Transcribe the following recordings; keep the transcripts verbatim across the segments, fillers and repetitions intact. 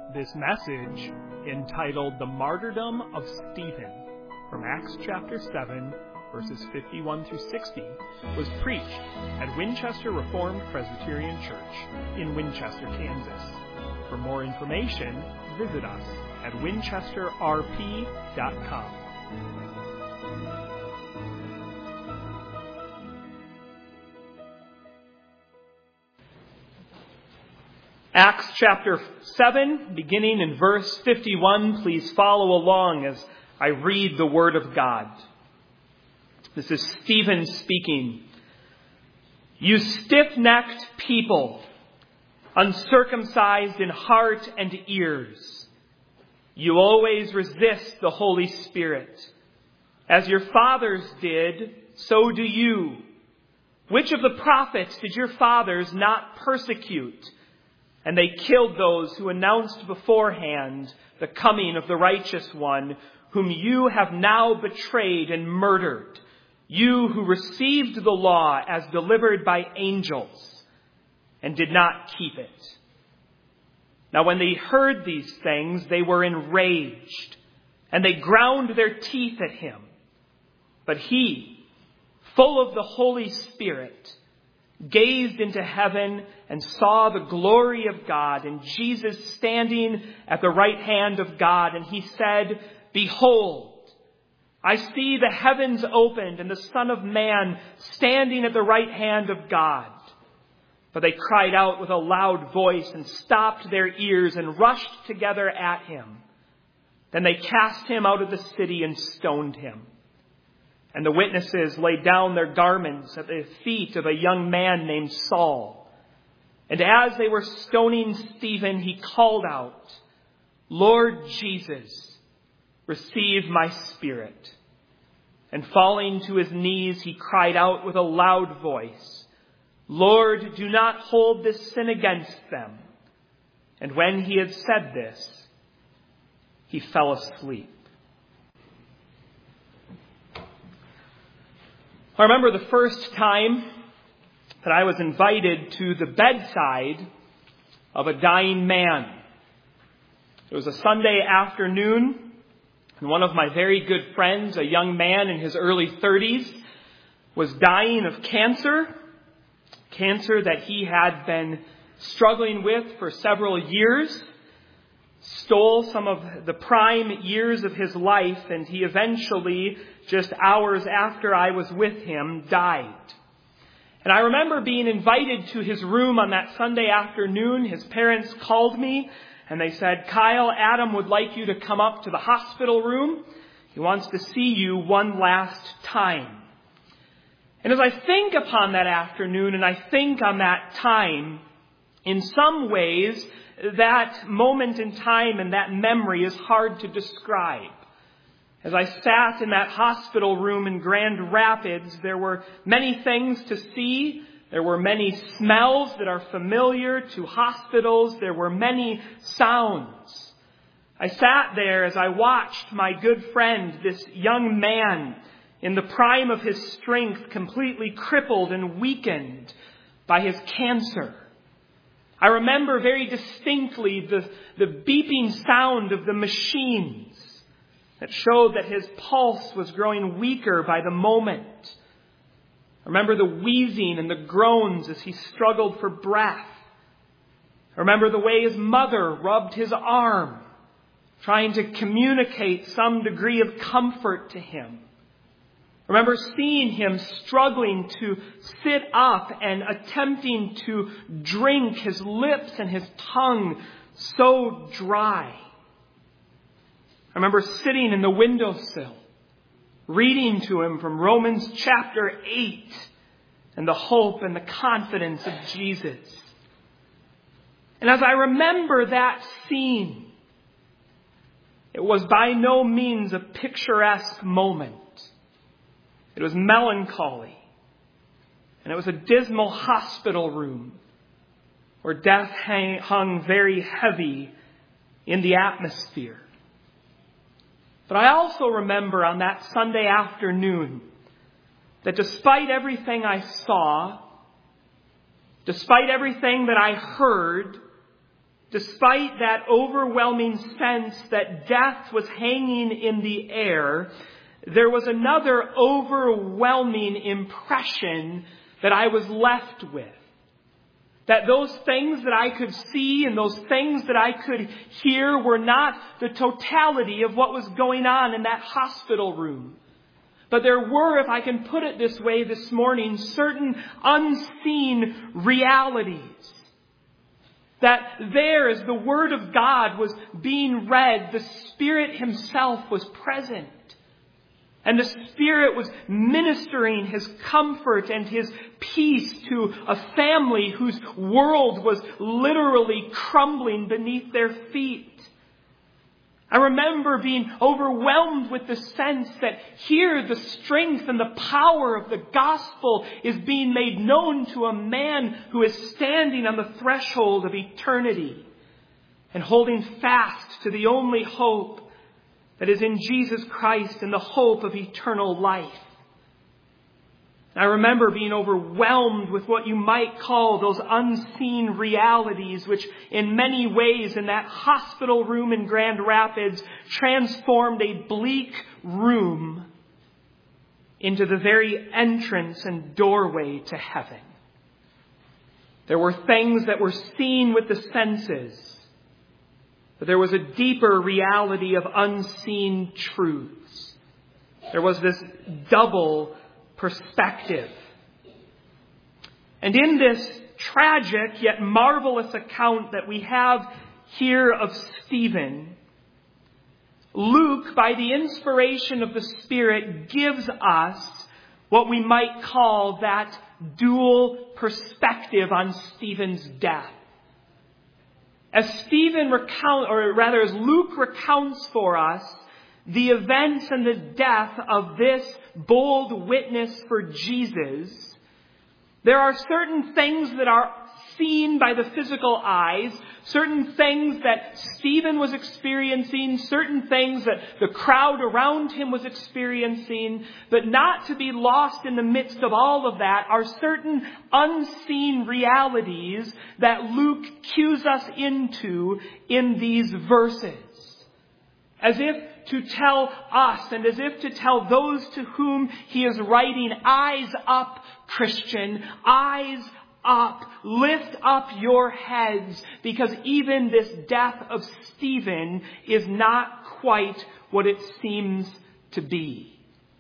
This message, entitled The Martyrdom of Stephen, from Acts chapter seven, verses fifty-one through sixty, was preached at Winchester Reformed Presbyterian Church in Winchester, Kansas. For more information, visit us at winchester r p dot com. Acts chapter seven, beginning in verse fifty-one. Please follow along as I read the Word of God. This is Stephen speaking. You stiff-necked people, uncircumcised in heart and ears, you always resist the Holy Spirit. As your fathers did, so do you. Which of the prophets did your fathers not persecute? And they killed those who announced beforehand the coming of the righteous one, whom you have now betrayed and murdered, you who received the law as delivered by angels and did not keep it. Now when they heard these things, they were enraged, and they ground their teeth at him. But he, full of the Holy Spirit, gazed into heaven and saw the glory of God and Jesus standing at the right hand of God. And he said, Behold, I see the heavens opened and the Son of Man standing at the right hand of God. But they cried out with a loud voice and stopped their ears and rushed together at him. Then they cast him out of the city and stoned him. And the witnesses laid down their garments at the feet of a young man named Saul. And as they were stoning Stephen, he called out, Lord Jesus, receive my spirit. And falling to his knees, he cried out with a loud voice, Lord, do not hold this sin against them. And when he had said this, he fell asleep. I remember the first time that I was invited to the bedside of a dying man. It was a Sunday afternoon, and one of my very good friends, a young man in his early thirties, was dying of cancer, cancer that he had been struggling with for several years, stole some of the prime years of his life, and he eventually, just hours after I was with him, died. And I remember being invited to his room on that Sunday afternoon. His parents called me and they said, Kyle, Adam would like you to come up to the hospital room. He wants to see you one last time. And as I think upon that afternoon and I think on that time, in some ways, that moment in time and that memory is hard to describe. As I sat in that hospital room in Grand Rapids, there were many things to see. There were many smells that are familiar to hospitals. There were many sounds. I sat there as I watched my good friend, this young man, in the prime of his strength, completely crippled and weakened by his cancer. I remember very distinctly the, the beeping sound of the machines that showed that his pulse was growing weaker by the moment. I remember the wheezing and the groans as he struggled for breath. I remember the way his mother rubbed his arm, trying to communicate some degree of comfort to him. I remember seeing him struggling to sit up and attempting to drink, his lips and his tongue so dry. I remember sitting in the windowsill, reading to him from Romans chapter eight and the hope and the confidence of Jesus. And as I remember that scene, it was by no means a picturesque moment. It was melancholy. And it was a dismal hospital room where death hung very heavy in the atmosphere. But I also remember on that Sunday afternoon that despite everything I saw, despite everything that I heard, despite that overwhelming sense that death was hanging in the air, there was another overwhelming impression that I was left with. That those things that I could see and those things that I could hear were not the totality of what was going on in that hospital room. But there were, if I can put it this way this morning, certain unseen realities. That there, as the Word of God was being read, the Spirit Himself was present. And the Spirit was ministering His comfort and His peace to a family whose world was literally crumbling beneath their feet. I remember being overwhelmed with the sense that here the strength and the power of the gospel is being made known to a man who is standing on the threshold of eternity and holding fast to the only hope that is in Jesus Christ and the hope of eternal life. I remember being overwhelmed with what you might call those unseen realities, which in many ways in that hospital room in Grand Rapids transformed a bleak room into the very entrance and doorway to heaven. There were things that were seen with the senses, but there was a deeper reality of unseen truths. There was this double perspective. And in this tragic yet marvelous account that we have here of Stephen, Luke, by the inspiration of the Spirit, gives us what we might call that dual perspective on Stephen's death. As Stephen recount, or rather as Luke recounts for us the events and the death of this bold witness for Jesus, there are certain things that are seen by the physical eyes, certain things that Stephen was experiencing, certain things that the crowd around him was experiencing, but not to be lost in the midst of all of that are certain unseen realities that Luke cues us into in these verses. As if to tell us and as if to tell those to whom he is writing, eyes up, Christian, eyes up, lift up your heads, because even this death of Stephen is not quite what it seems to be.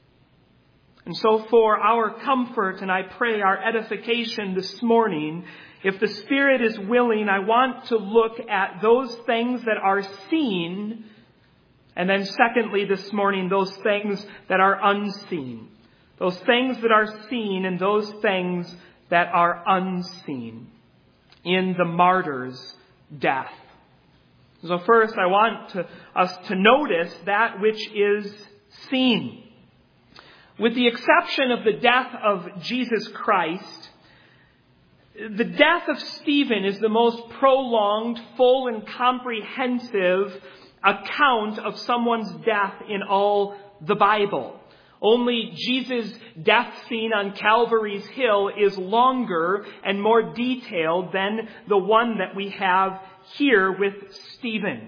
And so for our comfort, and I pray our edification this morning, if the Spirit is willing, I want to look at those things that are seen, and then secondly this morning, those things that are unseen. Those things that are seen and those things that are unseen in the martyr's death. So first I want to, us to notice that which is seen. With the exception of the death of Jesus Christ, the death of Stephen is the most prolonged, full and comprehensive account of someone's death in all the Bible. Only Jesus' death scene on Calvary's Hill is longer and more detailed than the one that we have here with Stephen.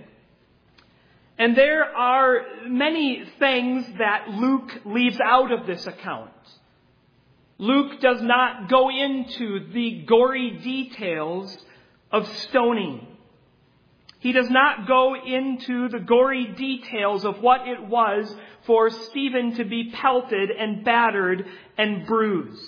And there are many things that Luke leaves out of this account. Luke does not go into the gory details of stoning. He does not go into the gory details of what it was for Stephen to be pelted and battered and bruised.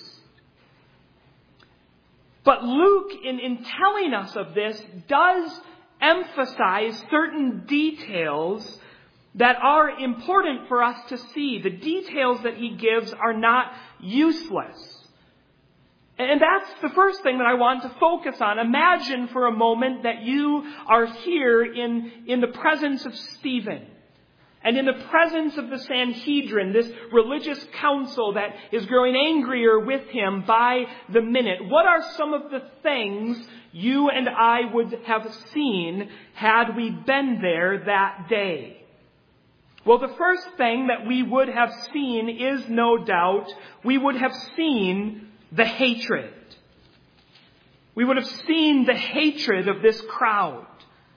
But Luke, in, in telling us of this, does emphasize certain details that are important for us to see. The details that he gives are not useless. And that's the first thing that I want to focus on. Imagine for a moment that you are here in, in the presence of Stephen and in the presence of the Sanhedrin, this religious council that is growing angrier with him by the minute. What are some of the things you and I would have seen had we been there that day? Well, the first thing that we would have seen is no doubt we would have seen the hatred. We would have seen the hatred of this crowd.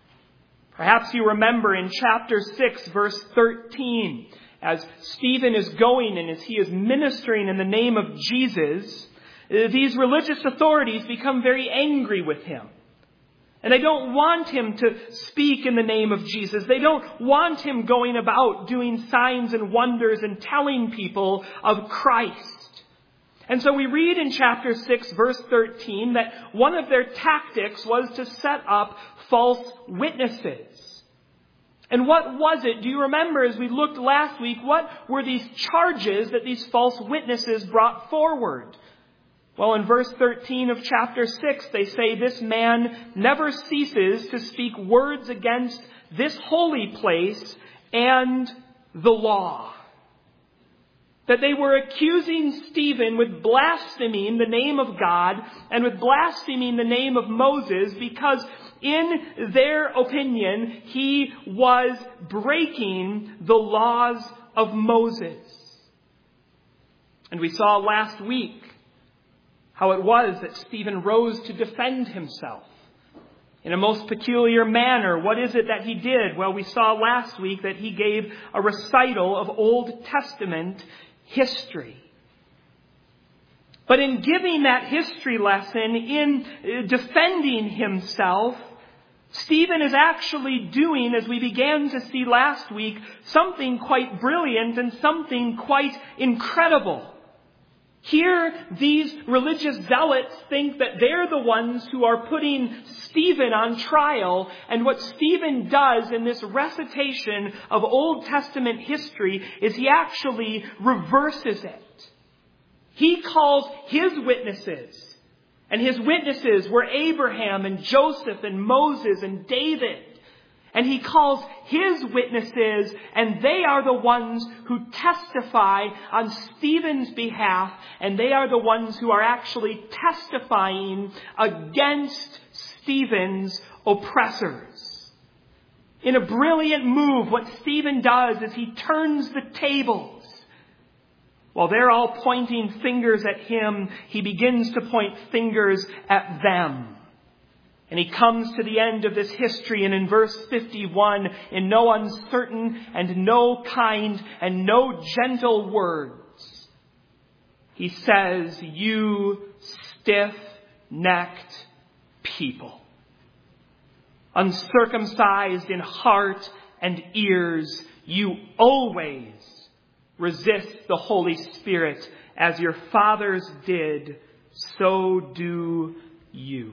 Perhaps you remember in chapter six, verse thirteen, as Stephen is going and as he is ministering in the name of Jesus, these religious authorities become very angry with him. And they don't want him to speak in the name of Jesus. They don't want him going about doing signs and wonders and telling people of Christ. And so we read in chapter six, verse thirteen, that one of their tactics was to set up false witnesses. And what was it? Do you remember, as we looked last week, what were these charges that these false witnesses brought forward? Well, in verse thirteen of chapter six, they say this man never ceases to speak words against this holy place and the law. That they were accusing Stephen with blaspheming the name of God and with blaspheming the name of Moses because in their opinion, he was breaking the laws of Moses. And we saw last week how it was that Stephen rose to defend himself in a most peculiar manner. What is it that he did? Well, we saw last week that he gave a recital of Old Testament history. But in giving that history lesson, in defending himself, Stephen is actually doing, as we began to see last week, something quite brilliant and something quite incredible. Here, these religious zealots think that they're the ones who are putting Stephen on trial. And what Stephen does in this recitation of Old Testament history is he actually reverses it. He calls his witnesses. And his witnesses were Abraham and Joseph and Moses and David. And he calls his witnesses, and they are the ones who testify on Stephen's behalf, and they are the ones who are actually testifying against Stephen's oppressors. In a brilliant move, what Stephen does is he turns the tables. While they're all pointing fingers at him, he begins to point fingers at them. And he comes to the end of this history, and in verse fifty-one, in no uncertain and no kind and no gentle words, he says, "You stiff-necked people, uncircumcised in heart and ears, you always resist the Holy Spirit, as your fathers did, so do you."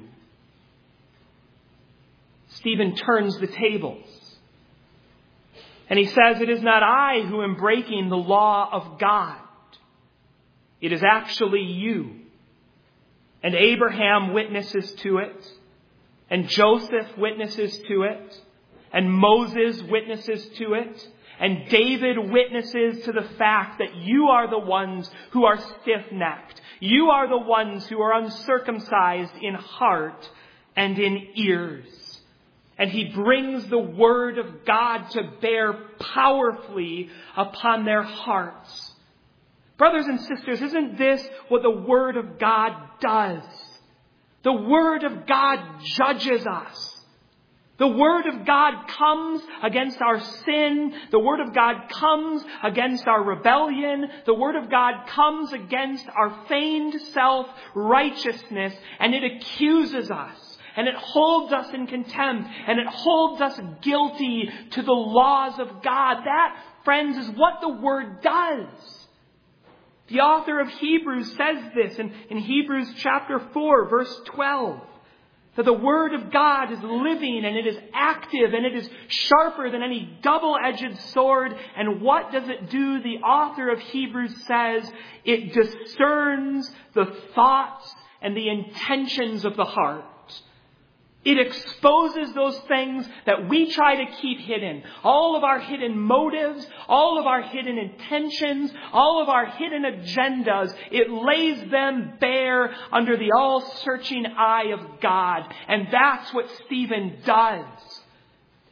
Stephen turns the tables. And he says, "It is not I who am breaking the law of God. It is actually you." And Abraham witnesses to it. And Joseph witnesses to it. And Moses witnesses to it. And David witnesses to the fact that you are the ones who are stiff-necked. You are the ones who are uncircumcised in heart and in ears. And he brings the word of God to bear powerfully upon their hearts. Brothers and sisters, isn't this what the word of God does? The word of God judges us. The word of God comes against our sin. The word of God comes against our rebellion. The word of God comes against our feigned self-righteousness, and it accuses us. And it holds us in contempt. And it holds us guilty to the laws of God. That, friends, is what the Word does. The author of Hebrews says this in, in Hebrews chapter four, verse twelve. That the Word of God is living and it is active and it is sharper than any double-edged sword. And what does it do? The author of Hebrews says it discerns the thoughts and the intentions of the heart. It exposes those things that we try to keep hidden. All of our hidden motives, all of our hidden intentions, all of our hidden agendas. It lays them bare under the all-searching eye of God. And that's what Stephen does.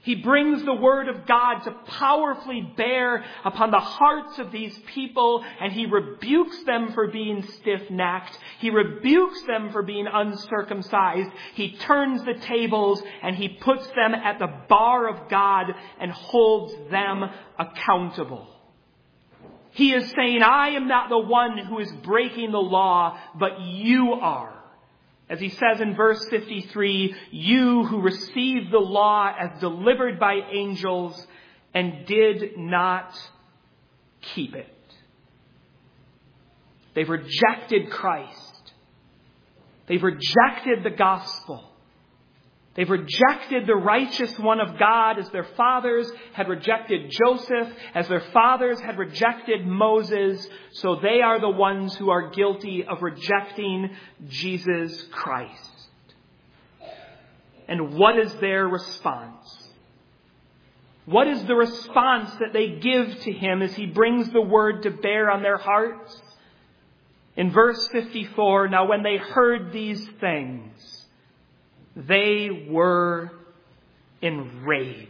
He brings the Word of God to powerfully bear upon the hearts of these people, and He rebukes them for being stiff-necked. He rebukes them for being uncircumcised. He turns the tables, and He puts them at the bar of God and holds them accountable. He is saying, I am not the one who is breaking the law, but you are. As he says in verse fifty-three, you who received the law as delivered by angels and did not keep it. They've rejected Christ. They've rejected the gospel. They've rejected the righteous one of God as their fathers had rejected Joseph, as their fathers had rejected Moses. So they are the ones who are guilty of rejecting Jesus Christ. And what is their response? What is the response that they give to Him as He brings the word to bear on their hearts? In verse fifty-four, now when they heard these things, they were enraged.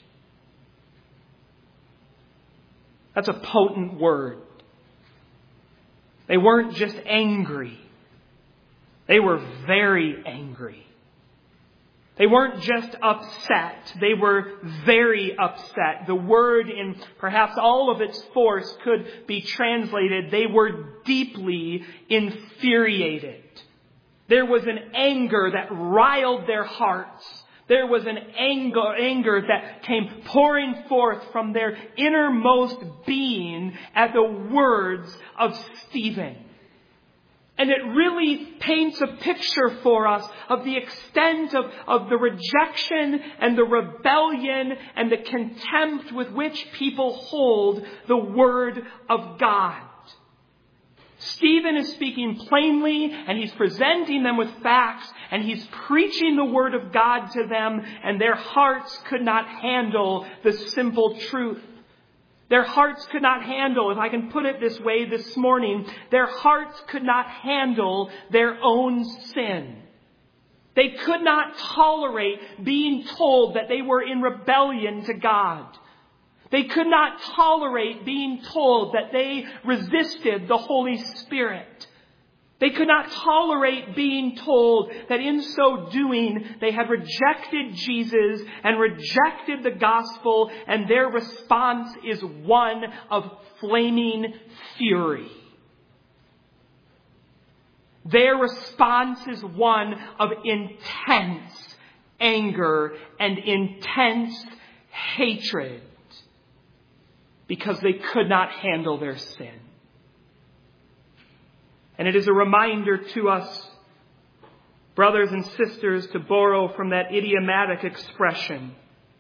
That's a potent word. They weren't just angry. They were very angry. They weren't just upset. They were very upset. The word, in perhaps all of its force, could be translated, they were deeply infuriated. There was an anger that riled their hearts. There was an anger, anger that came pouring forth from their innermost being at the words of Stephen. And it really paints a picture for us of the extent of, of the rejection and the rebellion and the contempt with which people hold the Word of God. Stephen is speaking plainly, and he's presenting them with facts, and he's preaching the Word of God to them, and their hearts could not handle the simple truth. Their hearts could not handle, if I can put it this way this morning, their hearts could not handle their own sin. They could not tolerate being told that they were in rebellion to God. They could not tolerate being told that they resisted the Holy Spirit. They could not tolerate being told that in so doing they had rejected Jesus and rejected the gospel, and their response is one of flaming fury. Their response is one of intense anger and intense hatred, because they could not handle their sin. And it is a reminder to us, brothers and sisters, to borrow from that idiomatic expression,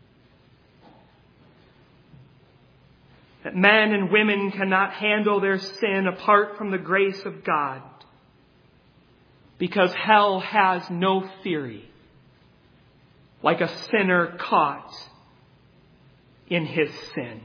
that men and women cannot handle their sin apart from the grace of God, because hell has no fury like a sinner caught in his sin.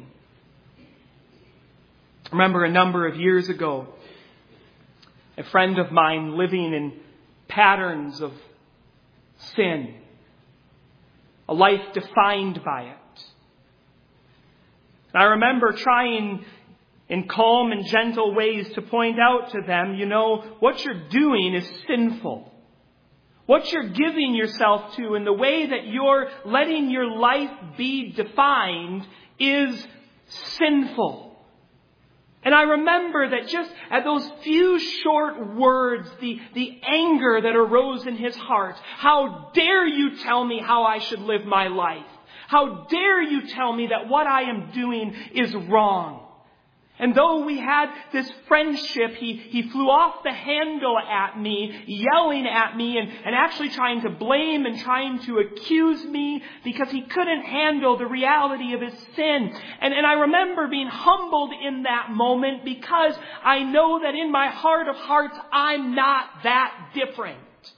I remember a number of years ago, a friend of mine living in patterns of sin, a life defined by it. And I remember trying in calm and gentle ways to point out to them, you know, what you're doing is sinful. What you're giving yourself to and the way that you're letting your life be defined is sinful. And I remember that just at those few short words, the, the anger that arose in his heart. How dare you tell me how I should live my life? How dare you tell me that what I am doing is wrong? And though we had this friendship, he, he flew off the handle at me, yelling at me and, and actually trying to blame and trying to accuse me because he couldn't handle the reality of his sin. And, and I remember being humbled in that moment because I know that in my heart of hearts, I'm not that different.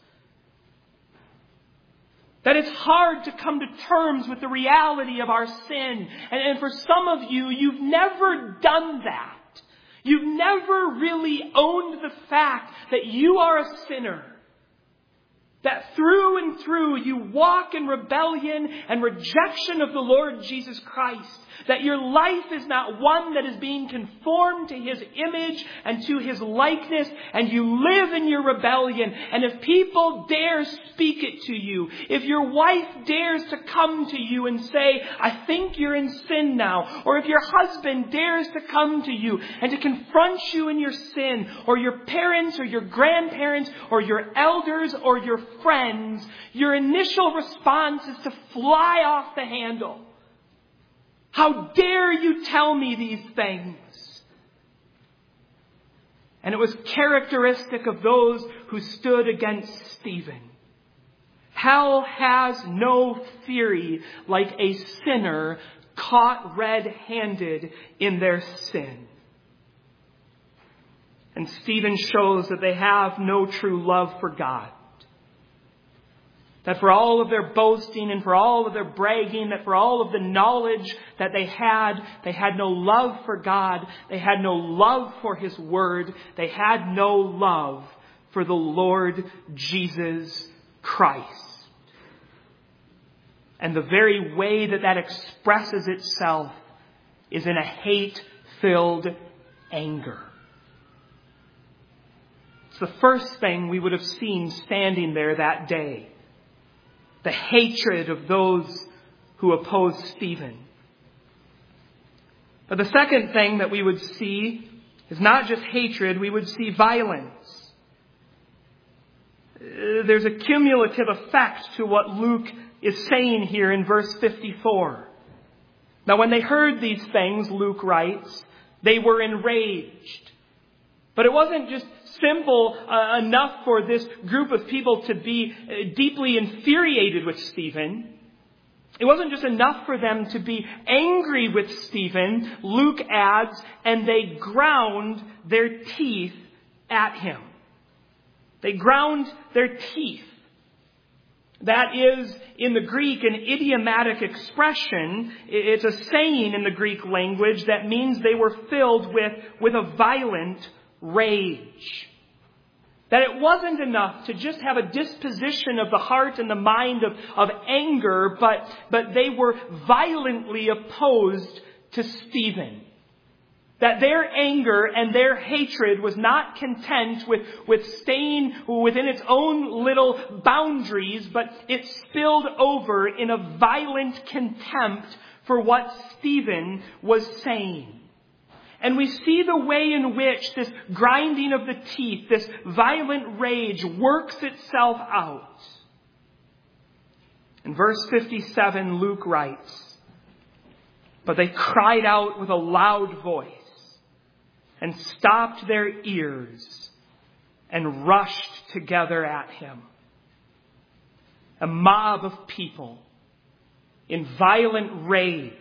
That it's hard to come to terms with the reality of our sin. And, and for some of you, you've never done that. You've never really owned the fact that you are a sinner. That through and through you walk in rebellion and rejection of the Lord Jesus Christ. That your life is not one that is being conformed to His image and to His likeness, and you live in your rebellion. And if people dare speak it to you, if your wife dares to come to you and say, I think you're in sin now, or if your husband dares to come to you and to confront you in your sin, or your parents or your grandparents or your elders or your friends, your initial response is to fly off the handle. How dare you tell me these things? And it was characteristic of those who stood against Stephen. Hell has no fury like a sinner caught red-handed in their sin. And Stephen shows that they have no true love for God. That for all of their boasting and for all of their bragging, that for all of the knowledge that they had, they had no love for God. They had no love for His Word. They had no love for the Lord Jesus Christ. And the very way that that expresses itself is in a hate-filled anger. It's the first thing we would have seen standing there that day. The hatred of those who opposed Stephen. But the second thing that we would see is not just hatred, we would see violence. There's a cumulative effect to what Luke is saying here in verse fifty-four. Now when they heard these things, Luke writes, they were enraged. But it wasn't just simple uh, enough for this group of people to be uh, deeply infuriated with Stephen. It wasn't just enough for them to be angry with Stephen. Luke adds, and they ground their teeth at him. They ground their teeth. That is, in the Greek, an idiomatic expression. It's a saying in the Greek language that means they were filled with, with a violent rage. That it wasn't enough to just have a disposition of the heart and the mind of, of anger, but, but they were violently opposed to Stephen. That their anger and their hatred was not content with, with staying within its own little boundaries, but it spilled over in a violent contempt for what Stephen was saying. And we see the way in which this grinding of the teeth, this violent rage works itself out. In verse fifty-seven, Luke writes, but they cried out with a loud voice and stopped their ears and rushed together at him. A mob of people in violent rage,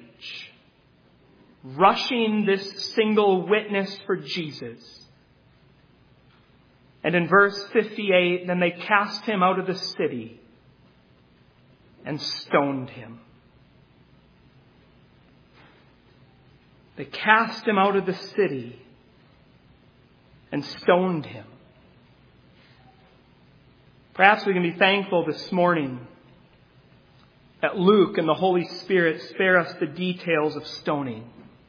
rushing this single witness for Jesus. And in verse fifty-eight, then they cast him out of the city and stoned him. They cast him out of the city and stoned him. Perhaps we can be thankful this morning that Luke and the Holy Spirit spare us the details of stoning.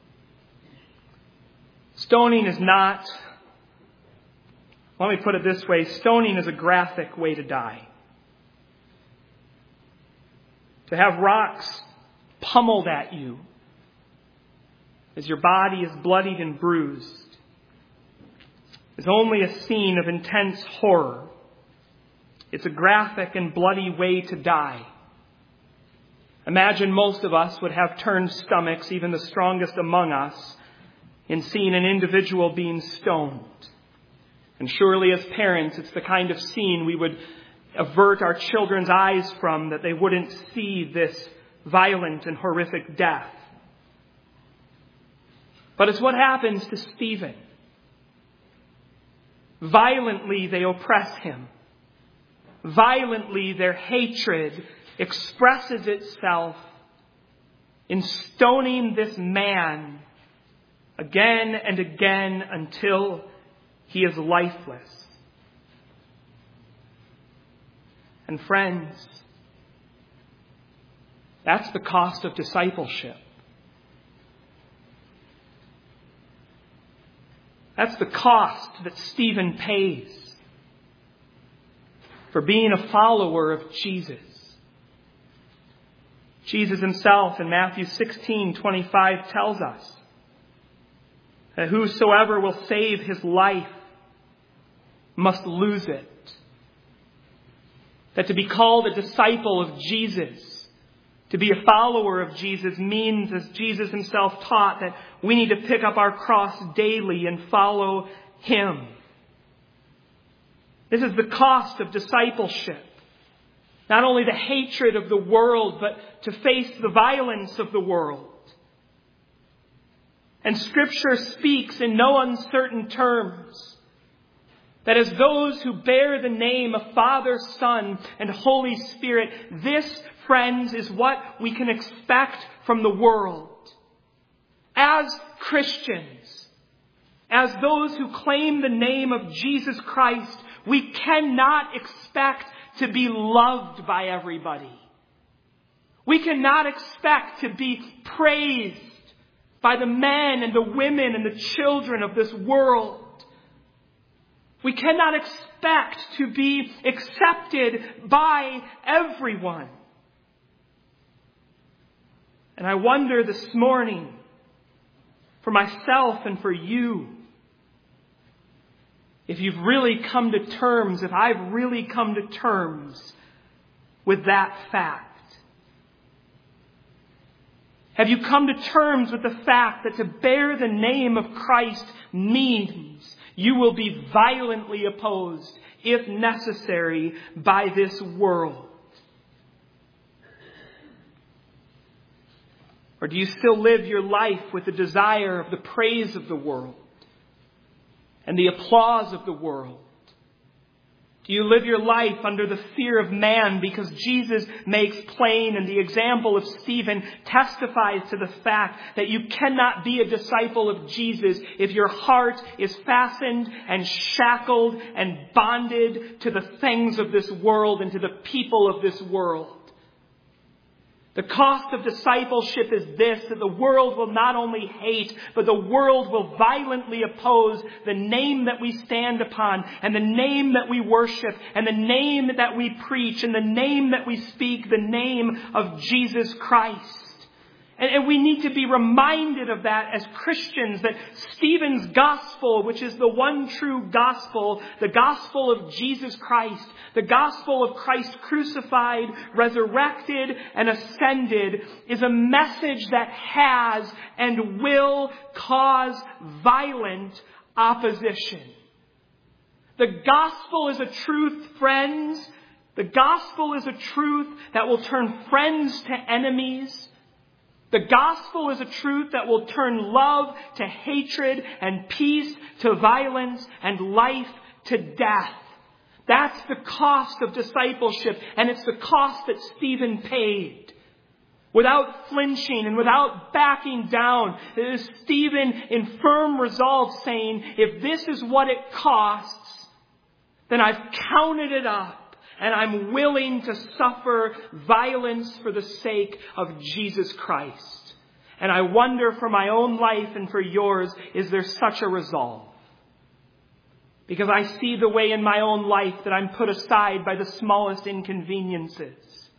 Stoning is not, let me put it this way, stoning is a graphic way to die. To have rocks pummeled at you as your body is bloodied and bruised is only a scene of intense horror. It's a graphic and bloody way to die. Imagine most of us would have turned stomachs, even the strongest among us, in seeing an individual being stoned. And surely as parents, it's the kind of scene we would avert our children's eyes from, that they wouldn't see this violent and horrific death. But it's what happens to Stephen. Violently they oppress him. Violently their hatred expresses itself in stoning this man again and again until he is lifeless. And friends, that's the cost of discipleship. That's the cost that Stephen pays for being a follower of Jesus. Jesus himself in Matthew sixteen twenty-five tells us that whosoever will save his life must lose it. That to be called a disciple of Jesus, to be a follower of Jesus, means, as Jesus himself taught, that we need to pick up our cross daily and follow him. This is the cost of discipleship. Not only the hatred of the world, but to face the violence of the world. And Scripture speaks in no uncertain terms that as those who bear the name of Father, Son, and Holy Spirit, this, friends, is what we can expect from the world. As Christians, as those who claim the name of Jesus Christ, we cannot expect to be loved by everybody. We cannot expect to be praised by the men and the women and the children of this world. We cannot expect to be accepted by everyone. And I wonder this morning, for myself and for you, if you've really come to terms, if I've really come to terms with that fact. Have you come to terms with the fact that to bear the name of Christ means you will be violently opposed, if necessary, by this world? Or do you still live your life with the desire of the praise of the world and the applause of the world? Do you live your life under the fear of man? Because Jesus makes plain, and the example of Stephen testifies to the fact that you cannot be a disciple of Jesus if your heart is fastened and shackled and bonded to the things of this world and to the people of this world. The cost of discipleship is this, that the world will not only hate, but the world will violently oppose the name that we stand upon, and the name that we worship, and the name that we preach, and the name that we speak, the name of Jesus Christ. And we need to be reminded of that as Christians, that Stephen's gospel, which is the one true gospel, the gospel of Jesus Christ, the gospel of Christ crucified, resurrected, and ascended, is a message that has and will cause violent opposition. The gospel is a truth, friends. The gospel is a truth that will turn friends to enemies. The gospel is a truth that will turn love to hatred and peace to violence and life to death. That's the cost of discipleship, and it's the cost that Stephen paid. Without flinching and without backing down, it is Stephen in firm resolve saying, if this is what it costs, then I've counted it up. And I'm willing to suffer violence for the sake of Jesus Christ. And I wonder for my own life and for yours, is there such a resolve? Because I see the way in my own life that I'm put aside by the smallest inconveniences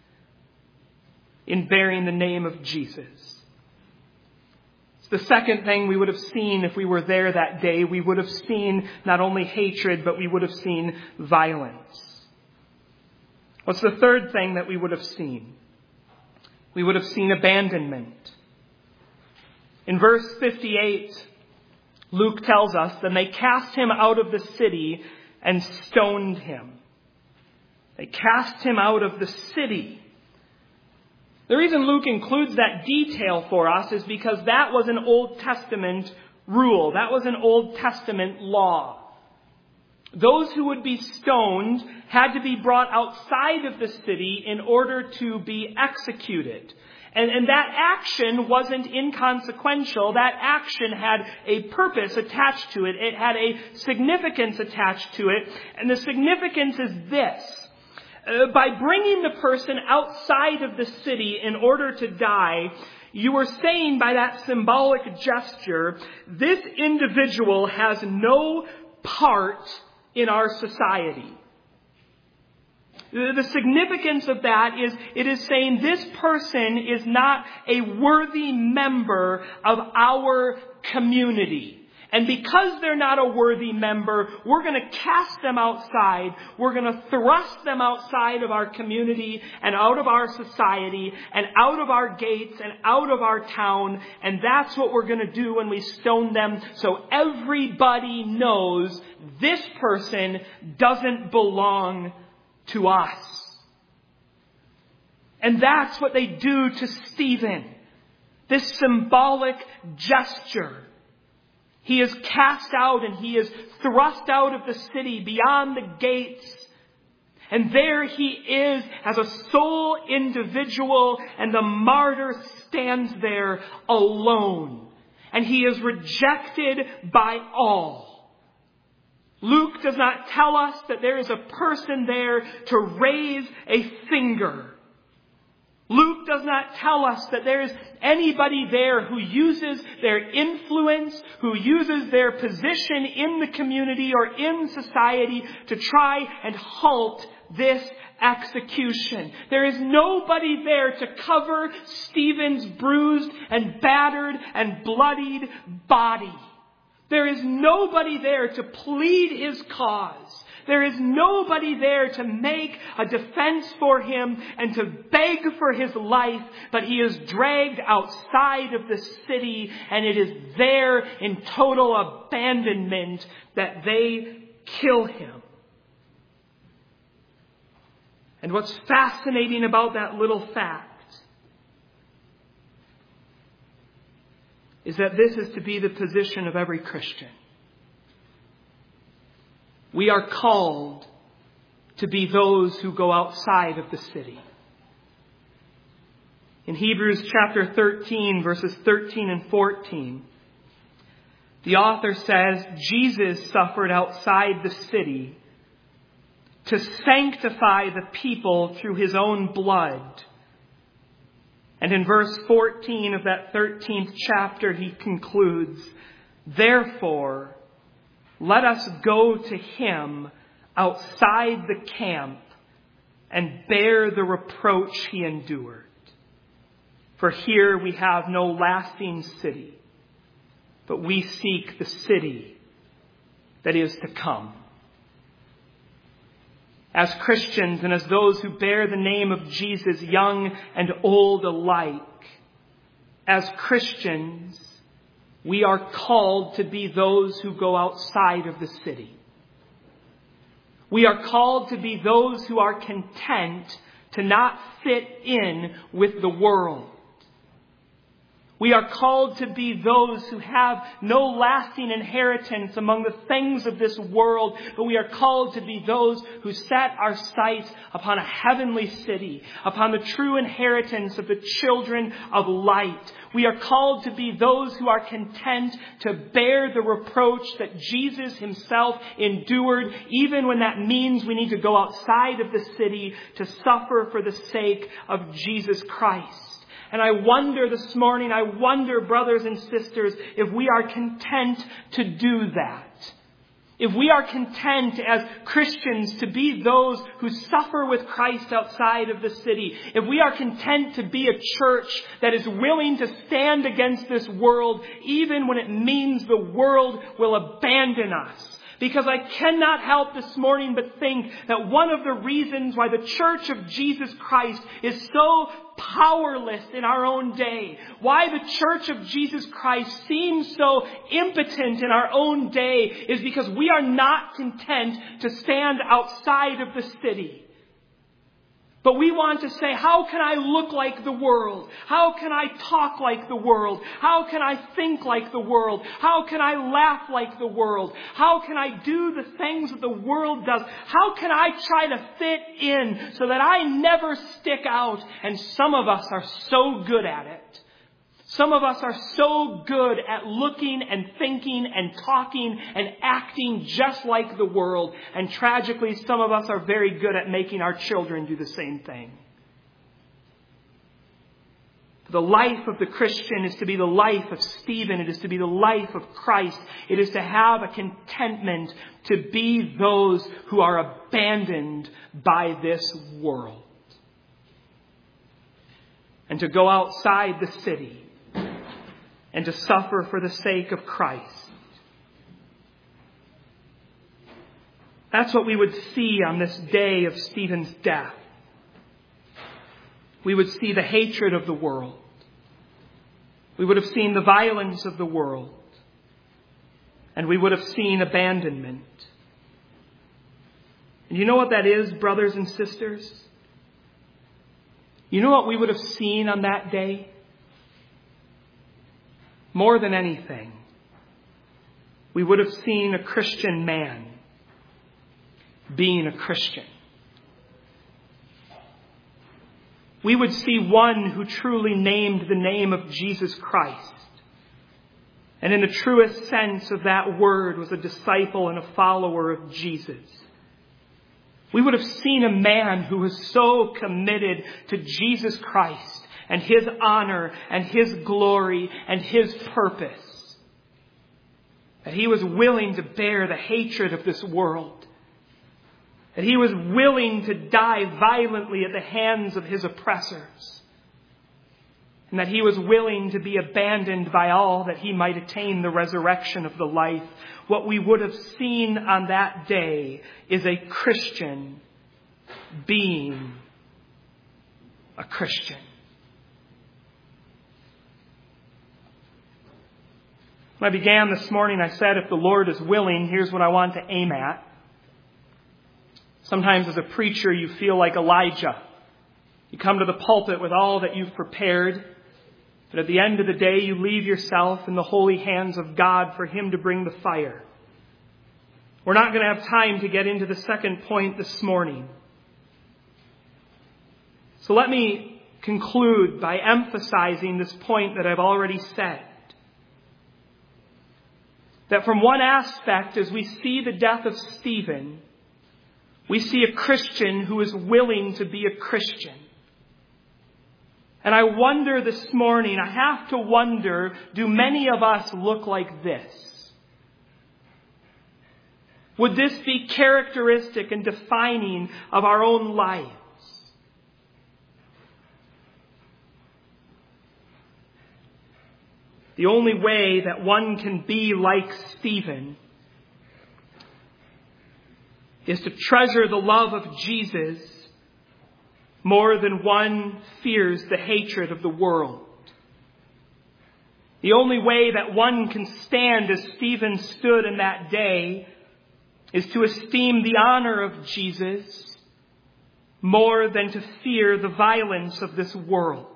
in bearing the name of Jesus. It's the second thing we would have seen if we were there that day. We would have seen not only hatred, but we would have seen violence. What's the third thing that we would have seen? We would have seen abandonment. In verse fifty-eight, Luke tells us, then they cast him out of the city and stoned him. They cast him out of the city. The reason Luke includes that detail for us is because that was an Old Testament rule. That was an Old Testament law. Those who would be stoned had to be brought outside of the city in order to be executed. And, and that action wasn't inconsequential. That action had a purpose attached to it. It had a significance attached to it. And the significance is this. Uh, by bringing the person outside of the city in order to die, you are saying by that symbolic gesture, this individual has no part in our society. The significance of that is it is saying this person is not a worthy member of our community. And because they're not a worthy member, we're going to cast them outside. We're going to thrust them outside of our community and out of our society and out of our gates and out of our town. And that's what we're going to do when we stone them. So everybody knows this person doesn't belong to us. And that's what they do to Stephen. This symbolic gesture. He is cast out and he is thrust out of the city beyond the gates. And there he is as a sole individual, and the martyr stands there alone. And he is rejected by all. Luke does not tell us that there is a person there to raise a finger. Luke does not tell us that there is anybody there who uses their influence, who uses their position in the community or in society to try and halt this execution. There is nobody there to cover Stephen's bruised and battered and bloodied body. There is nobody there to plead his cause. There is nobody there to make a defense for him and to beg for his life, but he is dragged outside of the city, and it is there in total abandonment that they kill him. And what's fascinating about that little fact is that this is to be the position of every Christian. We are called to be those who go outside of the city. In Hebrews chapter thirteen, verses thirteen and fourteen, the author says, Jesus suffered outside the city to sanctify the people through his own blood. And in verse fourteen of that thirteenth chapter, he concludes, therefore, let us go to him outside the camp and bear the reproach he endured. For here we have no lasting city, but we seek the city that is to come. As Christians and as those who bear the name of Jesus, young and old alike, as Christians, we are called to be those who go outside of the city. We are called to be those who are content to not fit in with the world. We are called to be those who have no lasting inheritance among the things of this world, but we are called to be those who set our sights upon a heavenly city, upon the true inheritance of the children of light. We are called to be those who are content to bear the reproach that Jesus himself endured, even when that means we need to go outside of the city to suffer for the sake of Jesus Christ. And I wonder this morning, I wonder, brothers and sisters, if we are content to do that. If we are content as Christians to be those who suffer with Christ outside of the city. If we are content to be a church that is willing to stand against this world, even when it means the world will abandon us. Because I cannot help this morning but think that one of the reasons why the Church of Jesus Christ is so powerless in our own day, why the Church of Jesus Christ seems so impotent in our own day, is because we are not content to stand outside of the city. But we want to say, how can I look like the world? How can I talk like the world? How can I think like the world? How can I laugh like the world? How can I do the things that the world does? How can I try to fit in so that I never stick out? And some of us are so good at it. Some of us are so good at looking and thinking and talking and acting just like the world. And tragically, some of us are very good at making our children do the same thing. The life of the Christian is to be the life of Stephen. It is to be the life of Christ. It is to have a contentment to be those who are abandoned by this world. And to go outside the city and to suffer for the sake of Christ. That's what we would see on this day of Stephen's death. We would see the hatred of the world. We would have seen the violence of the world. And we would have seen abandonment. And you know what that is, brothers and sisters? You know what we would have seen on that day? More than anything, we would have seen a Christian man being a Christian. We would see one who truly named the name of Jesus Christ. And in the truest sense of that word was a disciple and a follower of Jesus. We would have seen a man who was so committed to Jesus Christ and His honor and His glory and His purpose that he was willing to bear the hatred of this world. That he was willing to die violently at the hands of his oppressors. And that he was willing to be abandoned by all that he might attain the resurrection of the life. What we would have seen on that day is a Christian being a Christian. When I began this morning, I said, if the Lord is willing, here's what I want to aim at. Sometimes as a preacher, you feel like Elijah. You come to the pulpit with all that you've prepared. But at the end of the day, you leave yourself in the holy hands of God for Him to bring the fire. We're not going to have time to get into the second point this morning. So let me conclude by emphasizing this point that I've already said. That from one aspect, as we see the death of Stephen, we see a Christian who is willing to be a Christian. And I wonder this morning, I have to wonder, do many of us look like this? Would this be characteristic and defining of our own lives? The only way that one can be like Stephen is to treasure the love of Jesus more than one fears the hatred of the world. The only way that one can stand as Stephen stood in that day is to esteem the honor of Jesus more than to fear the violence of this world.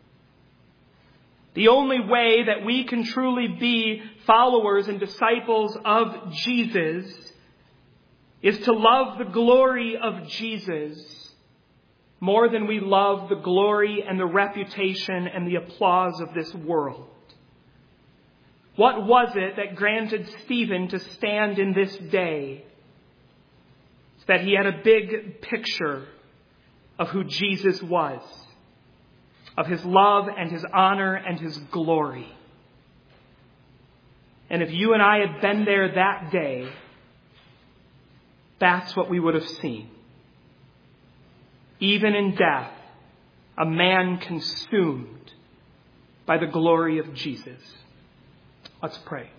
The only way that we can truly be followers and disciples of Jesus is to love the glory of Jesus more than we love the glory and the reputation and the applause of this world. What was it that granted Stephen to stand in this day? It's that he had a big picture of who Jesus was, of His love and His honor and His glory. And if you and I had been there that day, that's what we would have seen. Even in death, a man consumed by the glory of Jesus. Let's pray.